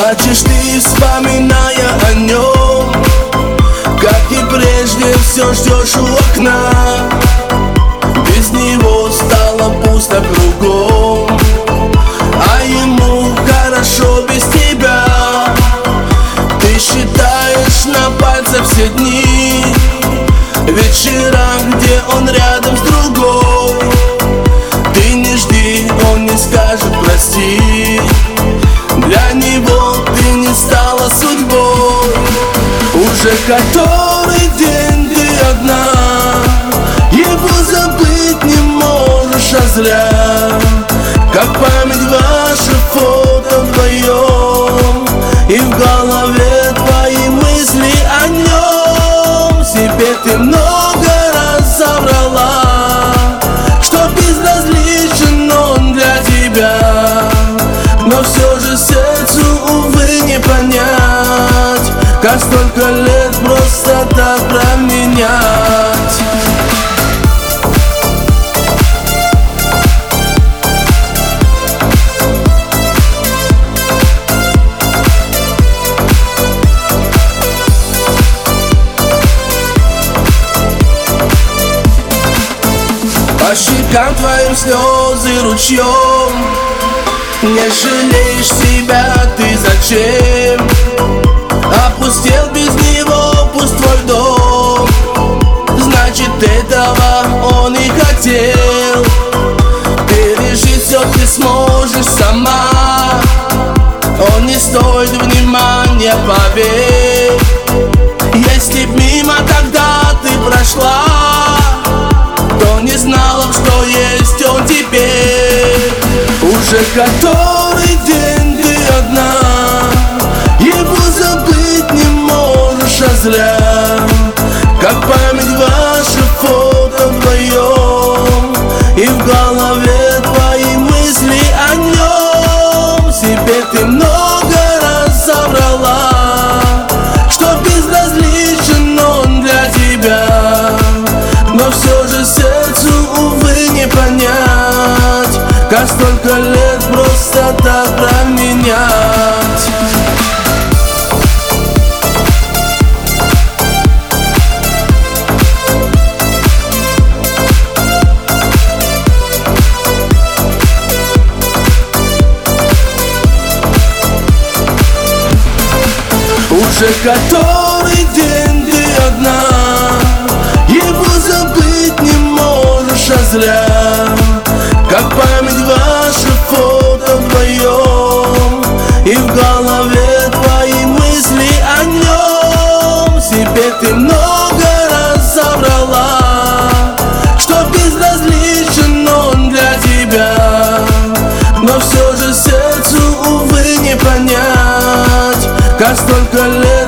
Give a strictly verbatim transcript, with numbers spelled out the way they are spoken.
Плачешь ты, вспоминая о нем, как и прежде все ждешь у окна. Без него стало пусто кругом, а ему хорошо без тебя. Ты считаешь на пальцах все дни, вечера, где он рядом с другой. Ты не жди, он не скажет прости, для него ты не стала судьбой. Уже который день ты одна, его забыть не можешь, а зря. Как память ваши фото вдвоем, и в голове твои мысли о нем. Себе ты много раз соврала, что безразличен он для тебя. Но все же сердцу, увы, не понять, как столько лет просто так променять. По щекам твоим слезы ручьем, не жалеешь себя ты зачем? Опустел без него пусть твой дом, значит этого он и хотел. Пережить все ты сможешь сама, он не стоит внимания, поверь. Если б мимо тогда ты прошла, то не знала б, что есть он теперь. Уже который день ты одна, его забыть не можешь, а зря. Как память ваши фото вдвоем, и в голове твои мысли о нем. Себе ты много раз соврала, что безразличен он для тебя. Но все же сердцу, увы, не понять, как столько лет просто так променять. Уже который день ты одна, его забыть не можешь, а зря. Как память ваши фото вдвоем, и в голове твои мысли о нем. Себе ты много раз соврала, что безразличен он для тебя. Но все же сердцу, увы, не понять, как столько лет